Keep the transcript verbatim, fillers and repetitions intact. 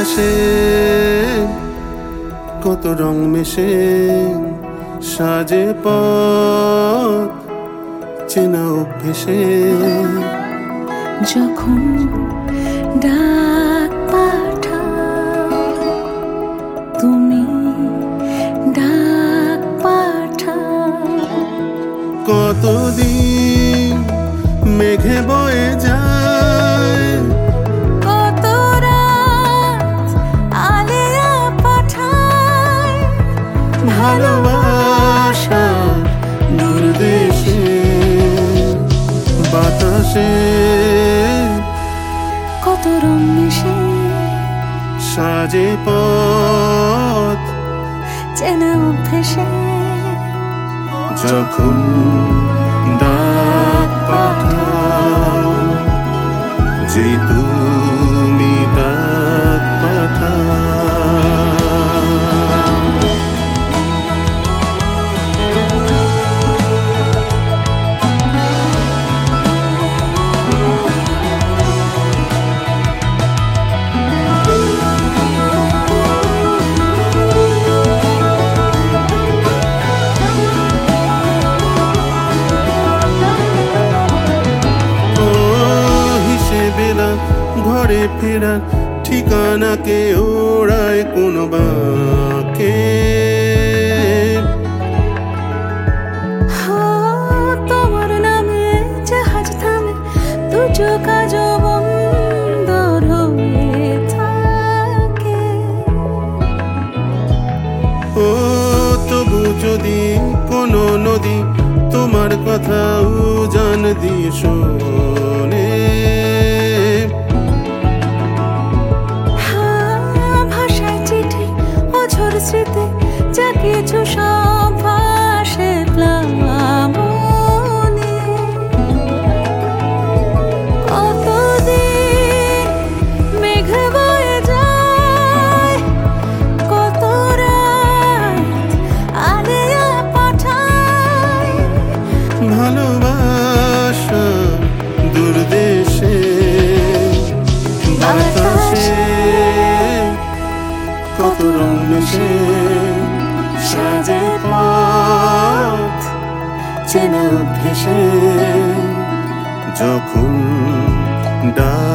বাতাসে কত রং মেশে সাজে পথ চেনা অভ্যেসে। যখন ডাক পাঠাও তুমি ডাক পাঠাও, কতদিন মেঘে বয়ে যায়, কত রাত আলেয়া পাঠায়, ভালোবাসা দূর দেশে বাতাসে কত রং মিশে সাজে পথ চেনা অভ্যেসে। যখন ডাক পাঠাও যে তুমি ডাক পাঠাও। ঘরে ফেরা ঠিকানাকে ওড়ায় কোনো বাঁকে, তোমার নামে জাহাজ থামে দু চোখা বন্দর হয়ে থাকে। ও তবু যদি কোনো নদী তোমার কথা উজান দিয়ে শোনে, স্মৃতি যা কিছু সব ভাসে প্লাবনে। কতদিন মেঘ বয়ে যায়, কত রাত আলেয়া পাঠায়, ভালোবাসা দূর দেশে বাতাসে কত রং মেশে সাজে পথ চেনা অভ্যেসে। যখন ডাক